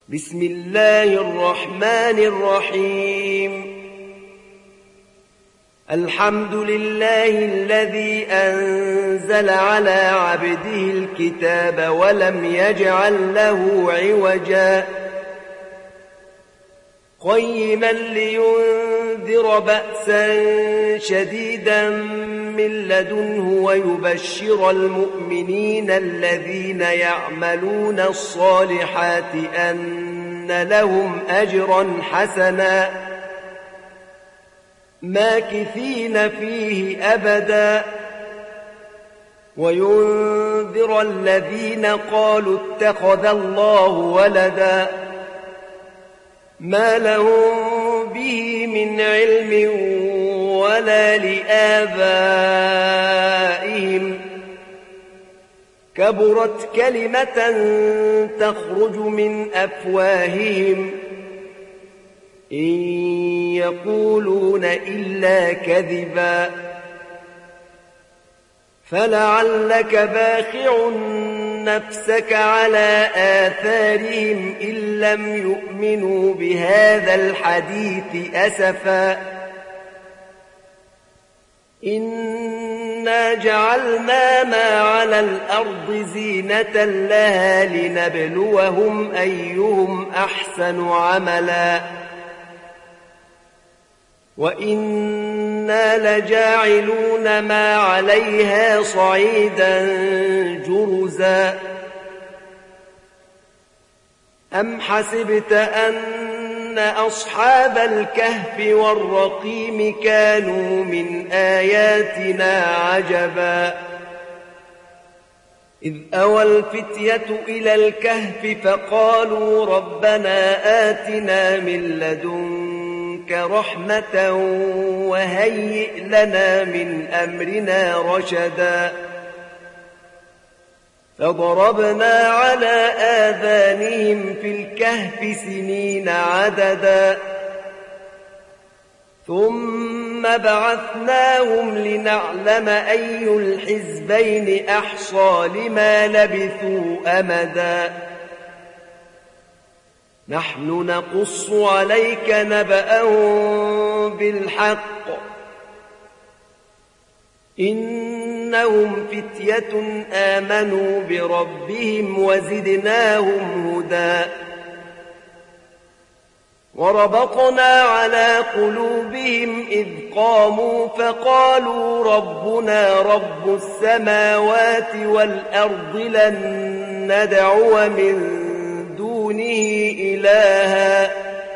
بسم الله الرحمن الرحيم. الحمد لله الذي أنزل على عبده الكتاب ولم يجعل له عوجا قيما لينذر بأسا شديدا من لدنه ويبشر المؤمنين الذين يعملون الصالحات أن لهم أجرا حسنا ماكثين فيه أبدا وينذر الذين قالوا اتخذ الله ولدا ما لهم به من علم ولا لآبائهم كبرت كلمة تخرج من أفواههم إن يقولون إلا كذبا فلعلك باخع نفسك على آثارهم إن لم يؤمنوا بهذا الحديث أسفا إنا جعلنا ما على الأرض زينة لها لنبلوهم أيهم أحسن عملا وإنا لجاعلون ما عليها صعيدا جرزا أم حسبت أن أصحاب الكهف والرقيم كانوا من آياتنا عجبا إذ أوى الفتية إلى الكهف فقالوا ربنا آتنا من لدنك رحمة وهيئ لنا من أمرنا رشدا فضربنا على آذانهم في الكهف سنين عددا ثم بعثناهم لنعلم أي الحزبين أحصى لما لبثوا أمدا نحن نقص عليك نبأهم بالحق إنهم فتية آمنوا بربهم وزدناهم هدى وربطنا على قلوبهم إذ قاموا فقالوا ربنا رب السماوات والأرض لن ندعو من دونه إلها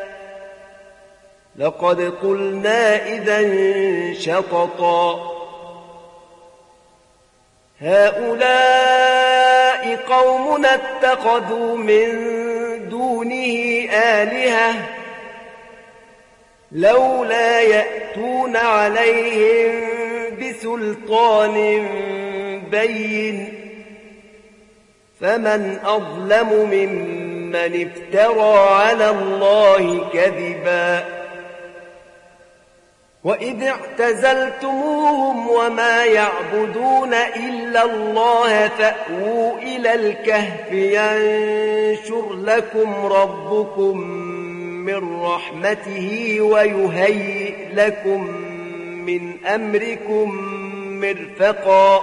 لقد قلنا إذا شططا هؤلاء قومنا اتخذوا من دونه آلهة لولا يأتون عليهم بسلطان بين فمن أظلم ممن افترى على الله كذبا وإذ اعتزلتموهم وما يعبدون إلا الله فأووا إلى الكهف ينشر لكم ربكم من رحمته ويهيئ لكم من أمركم مرفقا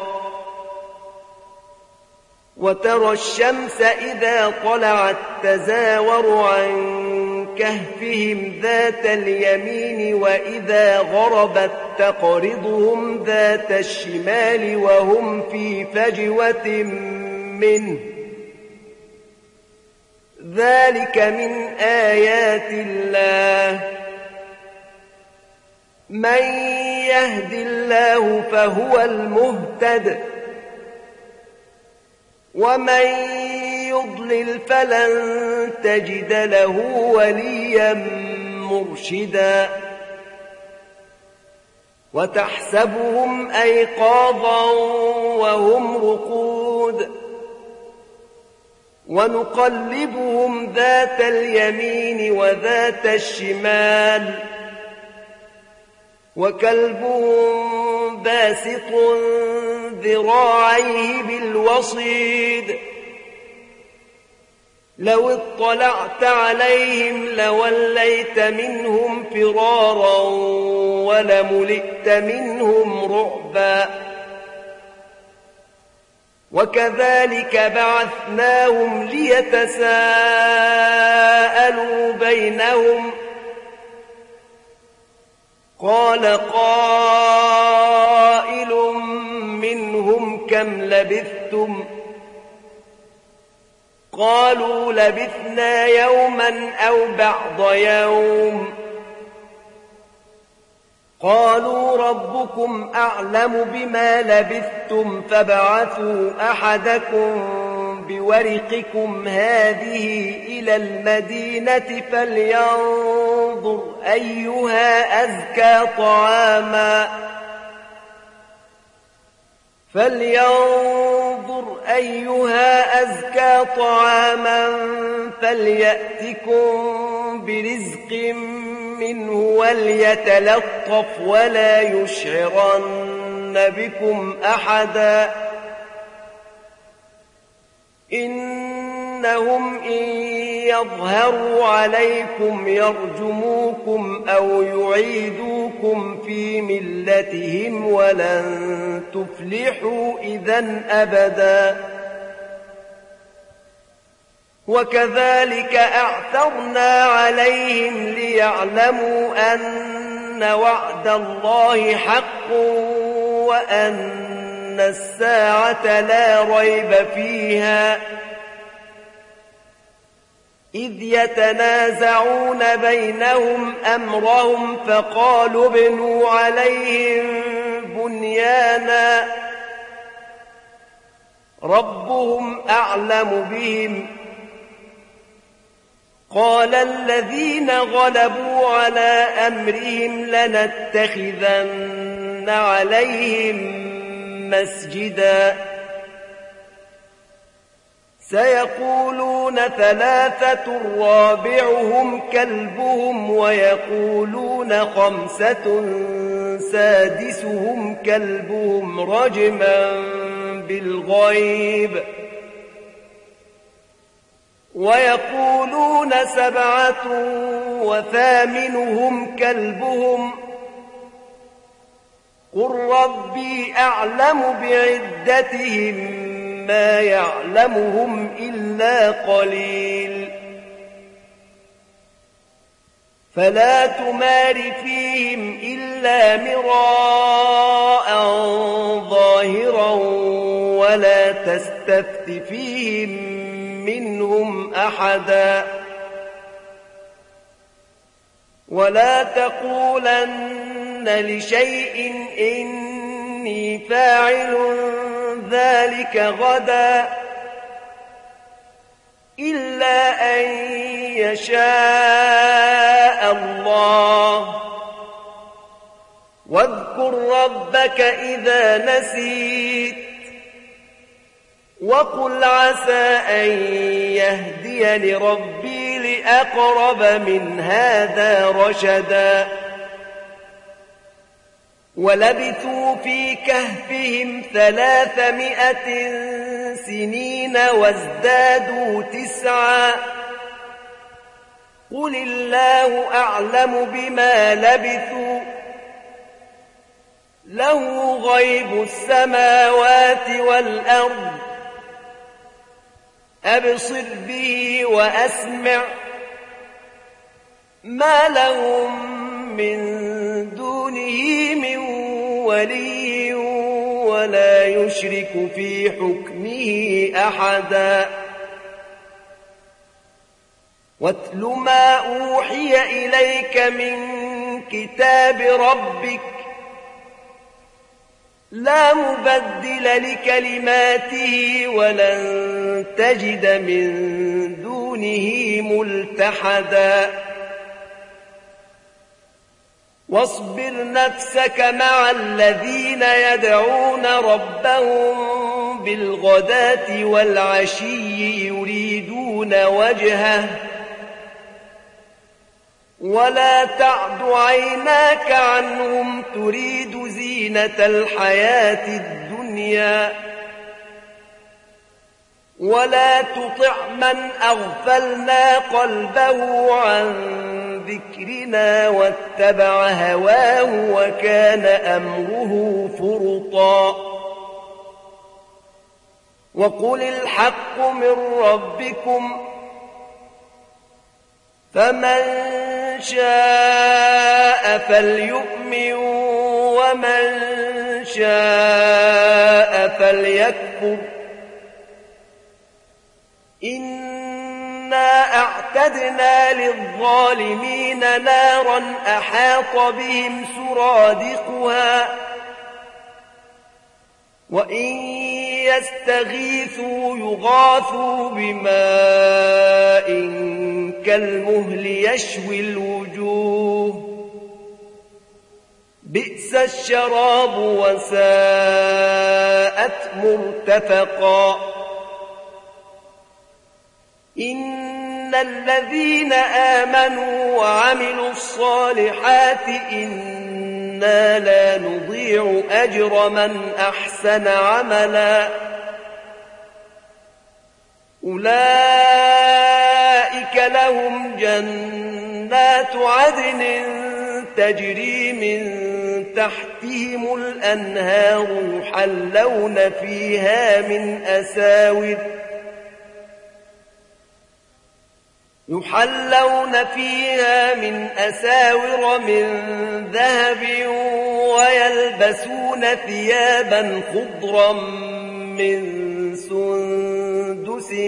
وترى الشمس إذا طلعت تزاور عن كهفهم ذات اليمين وإذا غربت تقرضهم ذات الشمال وهم في فجوة منه ذلك من آيات الله من يهد الله فهو المهتد ومن يضلل فلن تجد له وليا مرشدا وتحسبهم أيقاظا وهم رقود ونقلبهم ذات اليمين وذات الشمال وكلبهم باسط ذراعيه بالوصيد لو اطلعت عليهم لوليت منهم فرارا ولملئت منهم رعبا وكذلك بعثناهم ليتساءلوا بينهم قال قائل منهم كم لبثتم قالوا لبثنا يوما أو بعض يوم قالوا ربكم أعلم بما لبثتم فابعثوا أحدكم بورقكم هذه إلى المدينة فلينظر أيها أزكى طعاما فليأتكم برزق منه وليتلطف ولا يشعرن بكم أحدا إنهم إن يظهروا عليكم يرجموكم أو يعيدوكم في ملتهم ولن تفلحوا إذن أبدا وكذلك أعثرنا عليهم ليعلموا أن وعد الله حق وأن الساعة لا ريب فيها إذ يتنازعون بينهم أمرهم فقالوا ابنوا عليهم بنيانا ربهم أعلم بهم قال الذين غلبوا على أمرهم لنتخذن عليهم مسجدا سيقولون ثلاثة رابعهم كلبهم ويقولون خمسة سادسهم كلبهم رجما بالغيب ويقولون سبعة وثامنهم كلبهم قل ربي أعلم بعدتهم ما يعلمهم إلا قليل فلا تمار فيهم إلا مراء ظاهرا ولا تستفت فيهم منهم أحدا ولا تقولن لشيء إني فاعل ذلك غدا إلا أن يشاء الله واذكر ربك إذا نسيت وقل عسى أن يهديني ربي لأقرب من هذا رشدا ولبثوا في كهفهم 300 سنين وازدادوا 9 قل الله أعلم بما لبثوا له غيب السماوات والأرض أبصر به وأسمع ما لهم من دونه من ولي ولا يشرك في حكمه أحدا واتل ما أوحي إليك من كتاب ربك لا مبدل لكلماته ولن تجد من دونه ملتحدا واصبر نفسك مع الذين يدعون ربهم بالغداة والعشي يريدون وجهه ولا تعد عيناك عنهم تريد زينة الحياة الدنيا ولا تطع من أغفلنا قلبه عن ذكرنا واتبع هواه وكان أمره فرطا وقل الحق من ربكم فمن شاء فليؤمن ومن شاء فليكفر إنا أعتدنا للظالمين نارا أحاط بهم سرادقها وإن يستغيثوا يغاثوا بماء كالمهل يشوي الوجوه بئس الشراب وساءت مرتفقا إن الذين آمنوا وعملوا الصالحات إنا لا نضيع أجر من أحسن عملا أولئك لهم جنات عدن تجري من تحتهم الأنهار يحلون فيها من أساور من ذهب ويلبسون ثيابا خضرا من سندس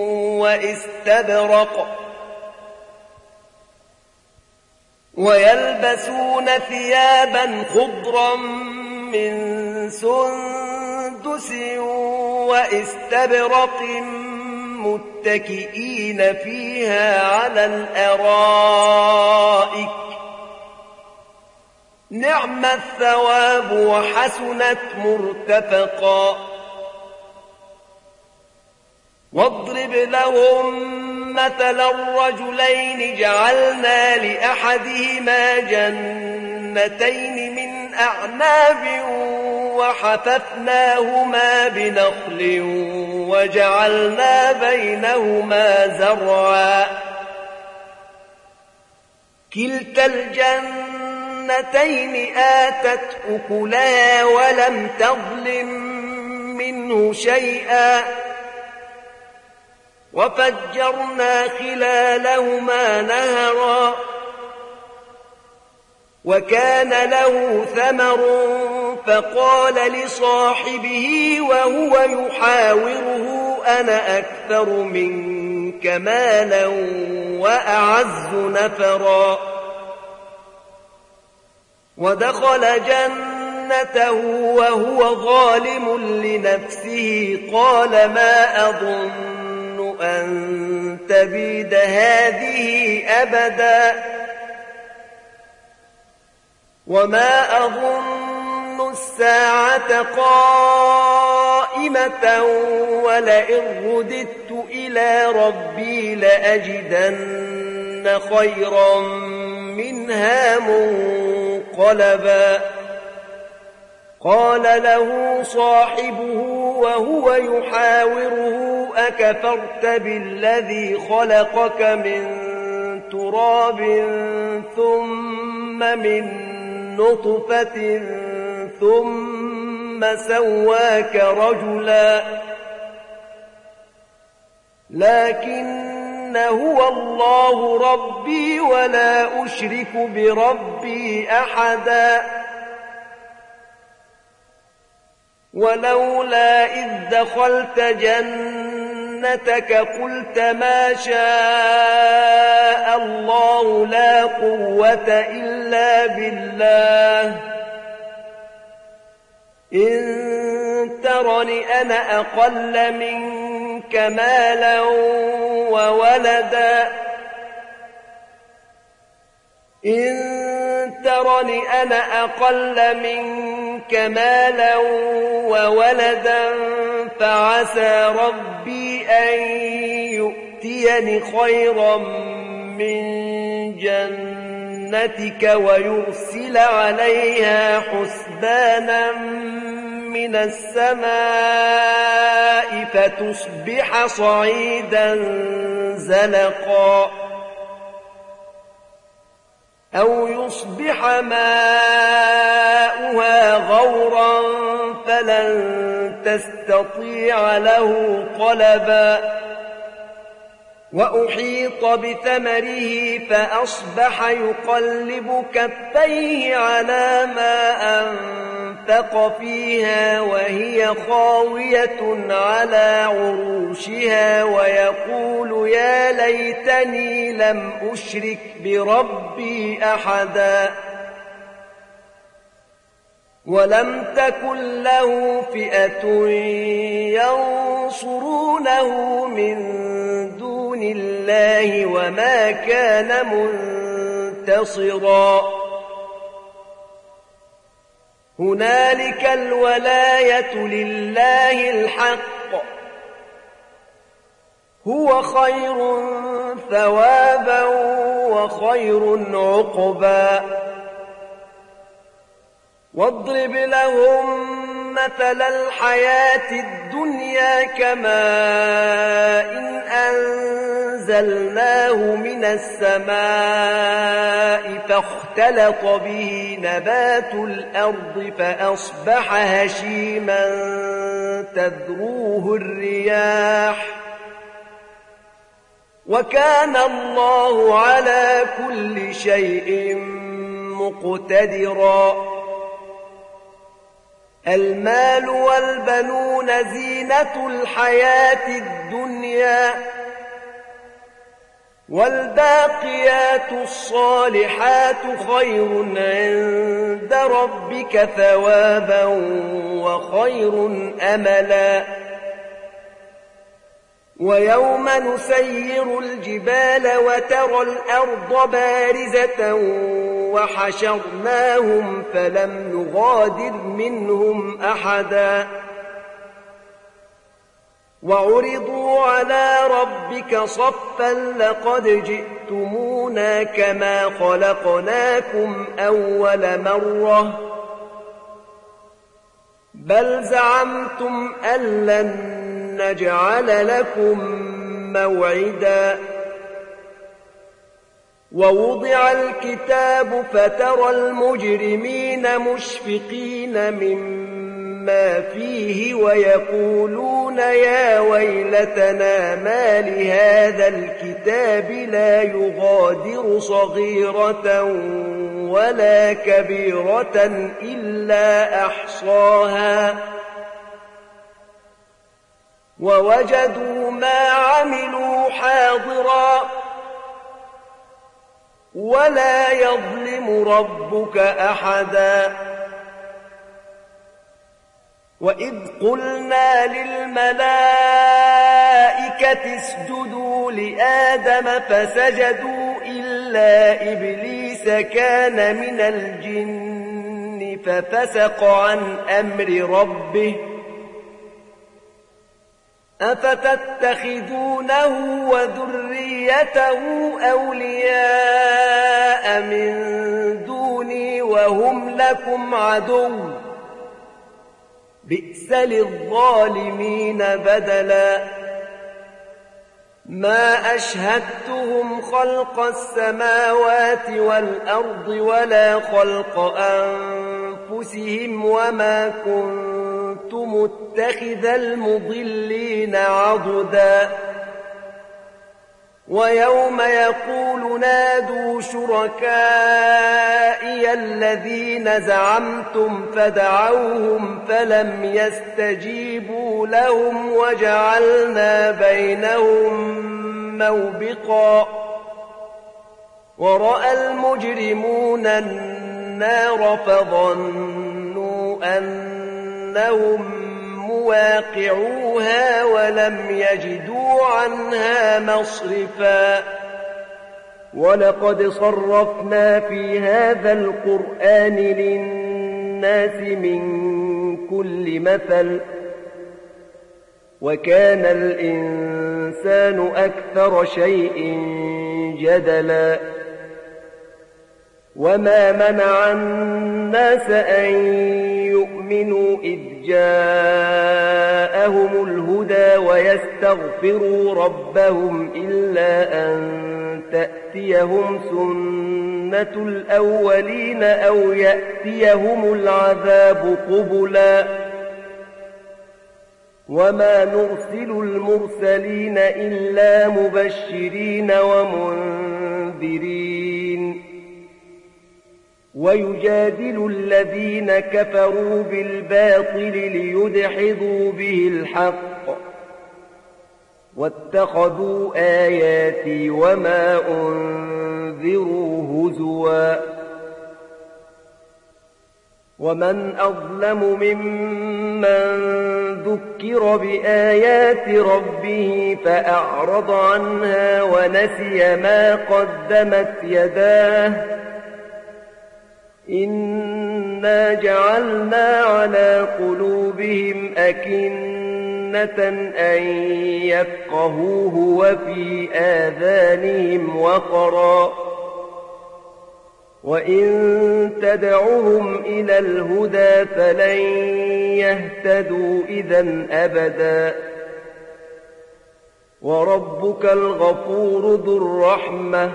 واستبرق متكئين فيها على الأرائك نعم الثواب وحسنت مرتفقا واضرب لهم مثلا الرجلين جعلنا لأحدهما جنتين من أعناب وحففناهما بنخل وجعلنا بينهما زرعا كلتا الجنتين آتت أكلها ولم تظلم منه شيئا وفجرنا خلالهما نهرا وكان له ثمر فقال لصاحبه وهو يحاوره أنا أكثر منك مالا وأعز نفرا ودخل جنته وهو ظالم لنفسه قال ما أظن أن تبيد هذه أبدا وما أظن الساعة قائمة ولئن رددت إلى ربي لأجدن خيرا منها منقلبا قال له صاحبه وهو يحاوره أكفرت بالذي خلقك من تراب ثم من نطفة ثم سواك رجلا لكن هو الله ربي ولا أشرك بربي أحدا ولولا إذ دخلت جنتك قلت ما شاء الله لا قوة إلا بالله إن ترني أنا أقل منك مالا وولدا إن ترني أنا أقل منك مالا وولدا فعسى ربي أن يؤتيني خيرا من جنتك ويرسل عليها حسبانا من السماء فتصبح صعيدا زلقا أو يصبح ماؤها غورا فلن تستطيع له طلبا وأحيط بثمره فأصبح يقلب كفيه على ما أنفق فيها وهي خاوية على عروشها ويقول يا ليتني لم أشرك بربي أحدا ولم تكن له فئة ينصرونه من دون الله وما كان منتصرا هنالك الولاية لله الحق هو خير ثوابا وخير عقبا واضرب لهم مثل الحياة الدنيا كماء إن أنزلناه من السماء فاختلط به نبات الأرض فأصبح هشيما تذروه الرياح وكان الله على كل شيء مقتدرا المال والبنون زينة الحياة الدنيا والباقيات الصالحات خير عند ربك ثوابا وخير أملا ويوم نسير الجبال وترى الأرض بارزة وحشرناهم فلم نغادر منهم أحدا وعرضوا على ربك صفا لقد جئتمونا كما خلقناكم أول مرة بل زعمتم أن لن نجعل لكم موعدا ووضع الكتاب فترى المجرمين مشفقين مما فيه ويقولون يا ويلتنا ما لهذا الكتاب لا يغادر صغيرة ولا كبيرة إلا أحصاها ووجدوا ما عملوا حاضرا ولا يظلم ربك أحدا وإذ قلنا للملائكة اسجدوا لآدم فسجدوا إلا إبليس كان من الجن ففسق عن أمر ربه أفتتخذونه وذريته أولياء من دوني وهم لكم عدو بئس للظالمين بدلا ما أشهدتهم خلق السماوات والأرض ولا خلق أنفسهم وما كنت متخذ المضلين عضدا ويوم يقول نادوا شركائي الذين زعمتم فدعوهم فلم يستجيبوا لهم وجعلنا بينهم موبقا ورأى المجرمون النار فظنوا أنهم مواقعوها ولم يجدوا عنها مصرفا ولقد صرفنا في هذا القرآن للناس من كل مثل وكان الإنسان أكثر شيء جدلا وما منع الناس أن ليؤمنوا إذ جاءهم الهدى ويستغفروا ربهم إلا أن تأتيهم سنة الأولين أو يأتيهم العذاب قبلا وما نرسل المرسلين إلا مبشرين ومنذرين ويجادل الذين كفروا بالباطل ليدحضوا به الحق واتخذوا آياتي وما أنذروا هزوا ومن أظلم ممن ذكر بآيات ربه فأعرض عنها ونسي ما قدمت يداه إنا جعلنا على قلوبهم أكنة أن يفقهوه وفي آذانهم وقرا وإن تدعوهم إلى الهدى فلن يهتدوا إذا أبدا وربك الغفور ذو الرحمة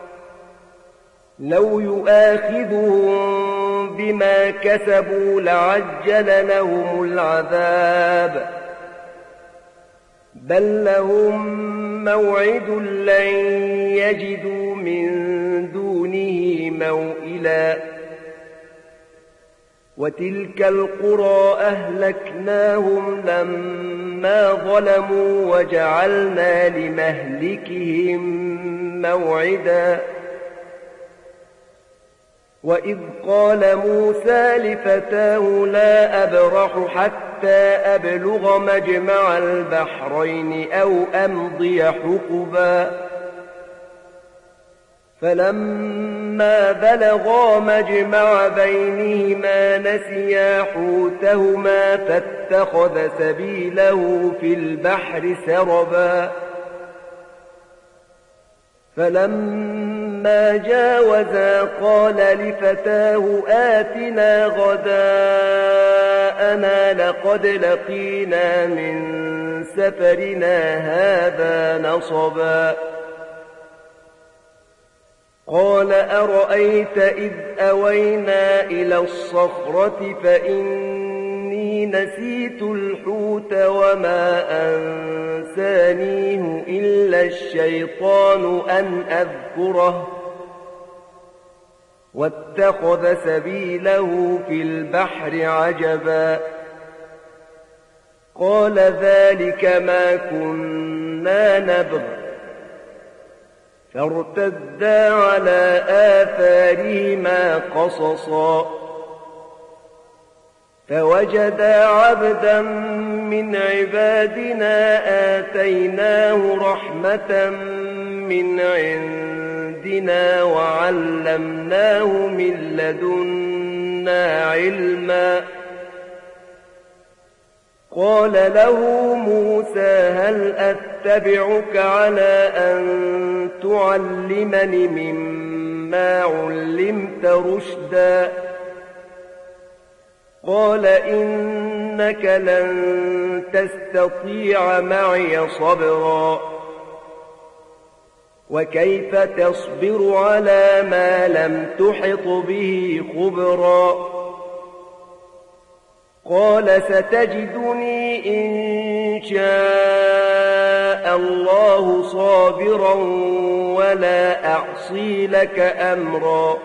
لو يؤاخذهم بما كسبوا لعجل لهم العذاب بل لهم موعد لن يجدوا من دونه موئلا وتلك القرى أهلكناهم لما ظلموا وجعلنا لمهلكهم موعدا وإذ قال موسى لفتاه لا أبرح حتى أبلغ مجمع البحرين أو أمضي حقبا فلما بلغا مجمع بينهما نسيا حوتهما فاتخذ سبيله في البحر سربا فلما جاوزا قال لفتاه آتنا غداءنا لقد لقينا من سفرنا هذا نصبا قال أرأيت إذ أوينا إلى الصخرة فإني نسيت الحوت وما أنسانيه إلا الشيطان أن أذكره واتخذ سبيله في البحر عجبا قال ذلك ما كنا نبغ فارتدا على آثارهما قصصا فوجدا عبدا من عبادنا آتيناه رحمة من عندنا وعلمناه من لدنا علما قال له موسى هل أتبعك على أن تعلمني مما علمت رشدا قال إنك لن تستطيع معي صبرا وكيف تصبر على ما لم تحط به خبرا قال ستجدني إن شاء الله صابرا ولا أعصي لك أمرا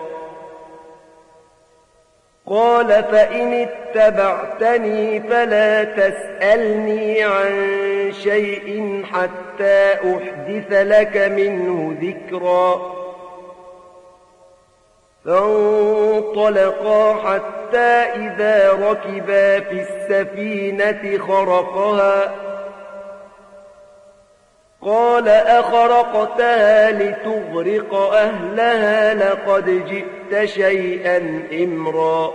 قال فإن اتبعتني فلا تسألني عن شيء حتى أحدث لك منه ذكرا فانطلقا حتى إذا ركبا في السفينة خرقها قال أخرقتها لتغرق أهلها لقد جئت شيئا إمرا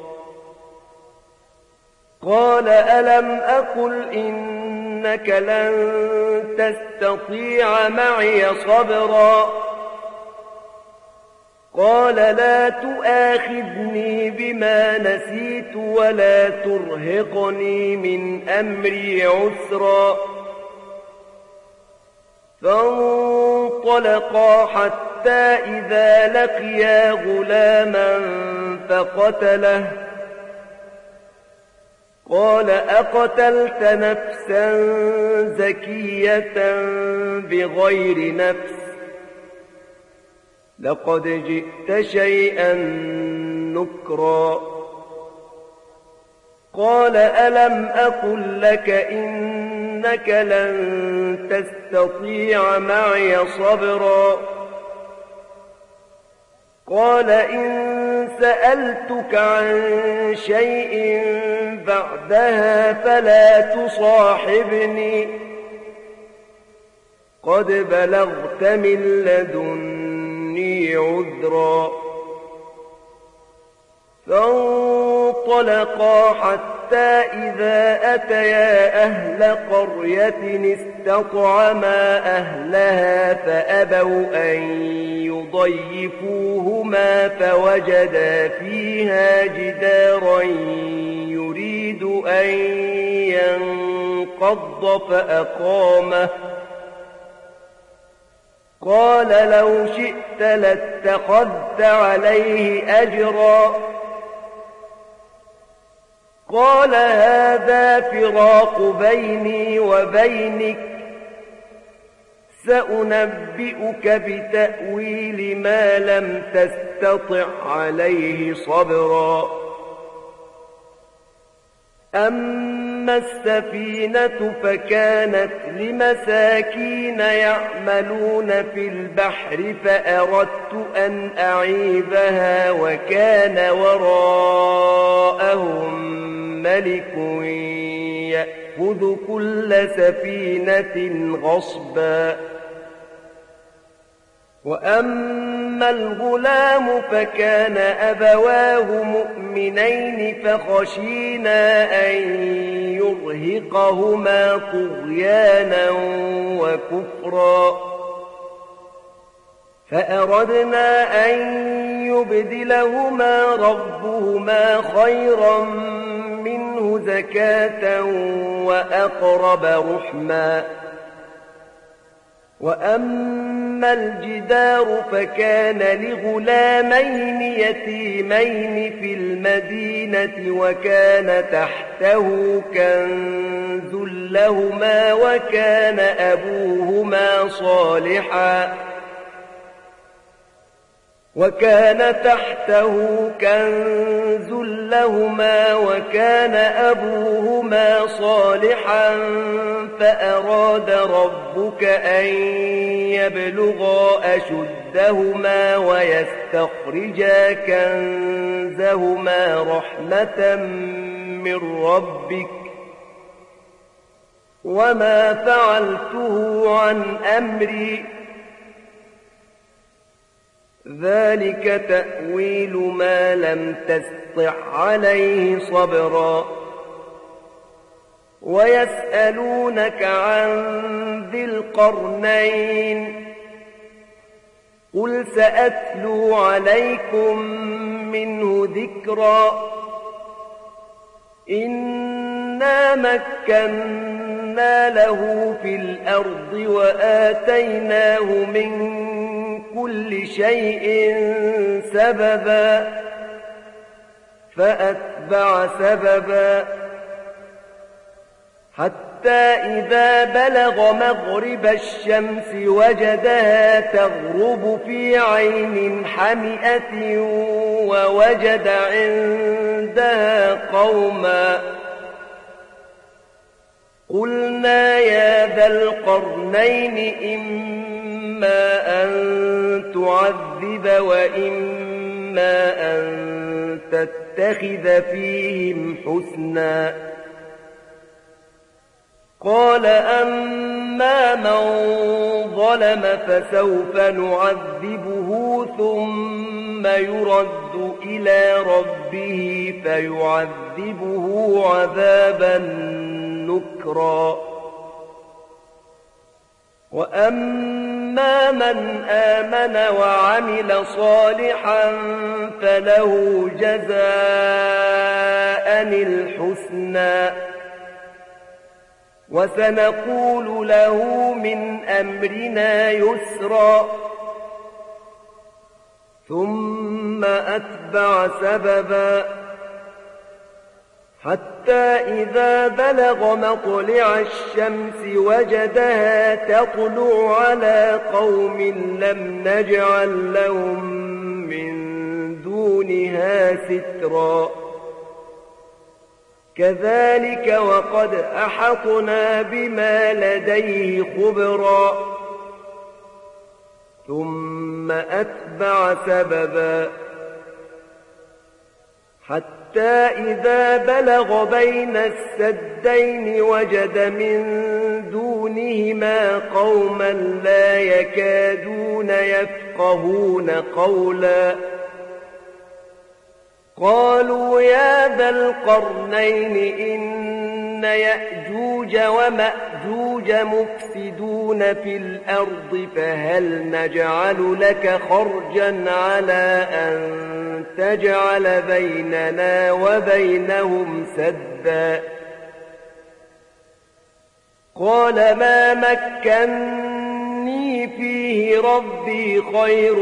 قال ألم أقل إنك لن تستطيع معي صبرا قال لا تؤاخذني بما نسيت ولا ترهقني من أمري عسرا فانطلقا حتى إذا لقيا غلاما فقتله قال أقتلت نفسا زكية بغير نفس لقد جئت شيئا نكرا قال ألم أقل لك إنك لن تستطيع معي صبرا قال إن سألتك عن شيء بعدها فلا تصاحبني قد بلغت من لدني عذرا فانطلقا حتى إذا أتيا أهل قرية استطعما أهلها فأبوا أن يضيفوهما فوجدا فيها جدارا يريد أن ينقض فأقامه قال لو شئت لاتخذت عليه أجرا قال هذا فراق بيني وبينك سأنبئك بتأويل ما لم تستطع عليه صبرا أما السفينة فكانت لمساكين يعملون في البحر فأردت أن أعيبها وكان وراءهم ملك يأخذ كل سفينة غصبا وأما الغلام فكان أبواه مؤمنين فخشينا أن يرهقهما طغيانا وكفرا فأردنا أن يبدلهما ربهما خيرا منه زكاة وأقرب رحما وأما الجدار فكان لغلامين يتيمين في المدينة وكان تحته كنز لهما وكان أبوهما صالحا فأراد ربك أن يبلغا أشدهما ويستخرجا كنزهما رحمة من ربك وما فعلته عن أمري ذلك تأويل ما لم تستطع عليه صبرا ويسألونك عن ذي القرنين قل سأتلو عليكم منه ذكرا إنا مكنا له في الأرض وآتيناه من كل شيء سببا فأتبع سببا حتى إذا بلغ مغرب الشمس وجدها تغرب في عين حمئة ووجد عندها قوما قلنا يا ذا القرنين إما أن تعذب وإما أن تتخذ فيهم حسنا قال أما من ظلم فسوف نعذبه ثم يرد إلى ربه فيعذبه عذابا نكرا وأما فأما من آمن وعمل صالحا فله جزاء الحسنى وسنقول له من أمرنا يسرا ثم أتبع سببا حتى إذا بلغ مطلع الشمس وجدها تطلع على قوم لم نجعل لهم من دونها سترا كذلك وقد أحطنا بما لديه خبرا ثم أتبع سببا حتى إذا بلغ بين السدين وجد من دونهما قوما لا يكادون يفقهون قولا قالوا يا ذا القرنين إن يأجوج ومأجوج مفسدون في الأرض فهل نجعل لك خرجا على أن تجعل بيننا وبينهم سدا قال ما مكني فيه ربي خير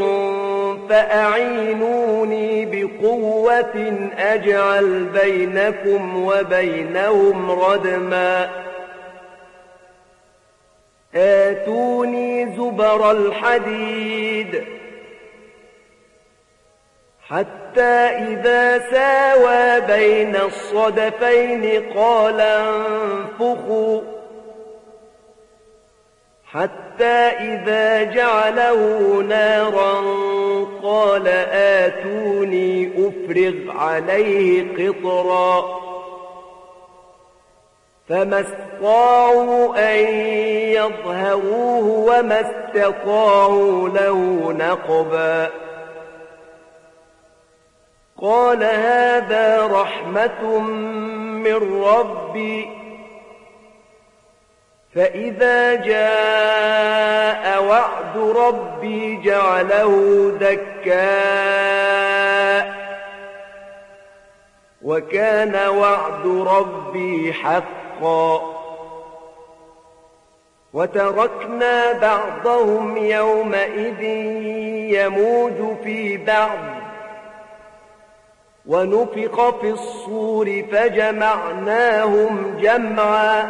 فأعينوني بقوة أجعل بينكم وبينهم ردما آتوني زبر الحديد حتى إذا ساوى بين الصدفين قال انفخوا حتى إذا جعله نارا قال آتوني أفرغ عليه قطرا فما استطاعوا أن يظهروه وما استطاعوا له نقبا قال هذا رحمة من ربي فإذا جاء وعد ربي جعله دكاء وكان وعد ربي حقا وتركنا بعضهم يومئذ يموج في بعض ونفخ في الصور فجمعناهم جمعا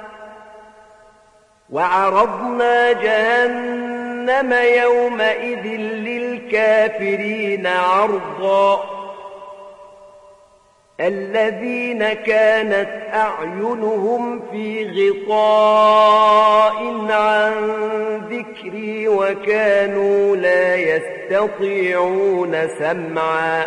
وعرضنا جهنم يومئذ للكافرين عرضا الذين كانت أعينهم في غطاء عن ذكري وكانوا لا يستطيعون سمعا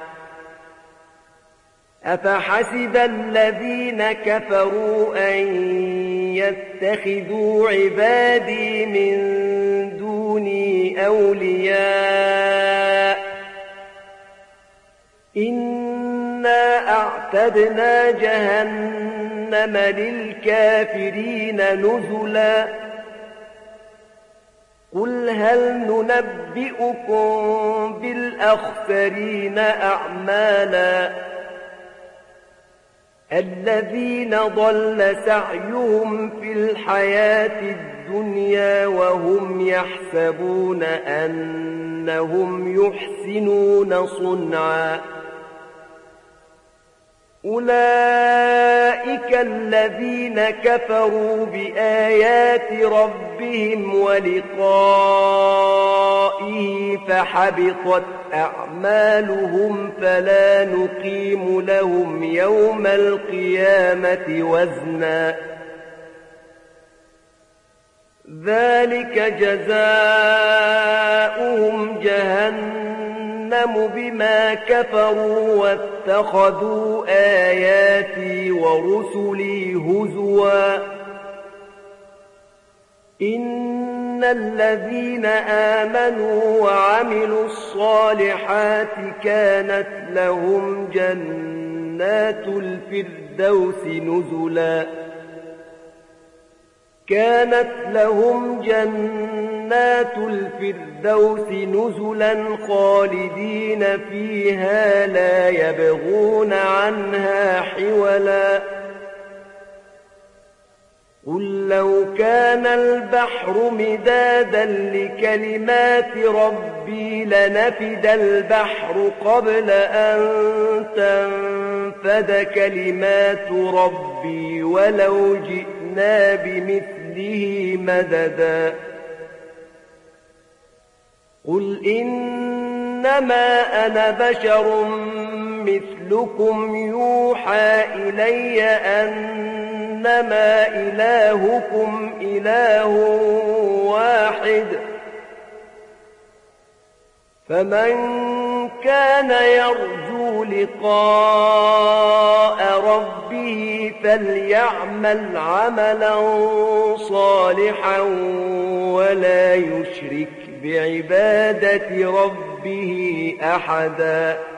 أفحسب الذين كفروا أن يتخذوا عبادي من دوني أولياء إنا أعتدنا جهنم للكافرين نزلا قل هل ننبئكم بالأخسرين أعمالا الذين ضل سعيهم في الحياة الدنيا وهم يحسبون أنهم يحسنون صنعا أولئك الذين كفروا بآيات ربهم ولقائه فحبطت أعمالهم فلا نقيم لهم يوم القيامة وزنا ذلك جزاؤهم جهنم بما كفروا واتخذوا آياتي ورسلي هزوا إن الذين آمنوا وعملوا الصالحات كانت لهم جنات الفردوس نزلا جنات الفردوس نزلا خالدين فيها لا يبغون عنها حولا قل لو كان البحر مدادا لكلمات ربي لنفد البحر قبل أن تنفد كلمات ربي ولو جئنا بمثله مددا قل إنما أنا بشر مثلكم يوحى إلي أنما إلهكم إله واحد فمن كان يرجو لقاء ربه فليعمل عملا صالحا ولا يشرك بعبادة ربه أحدا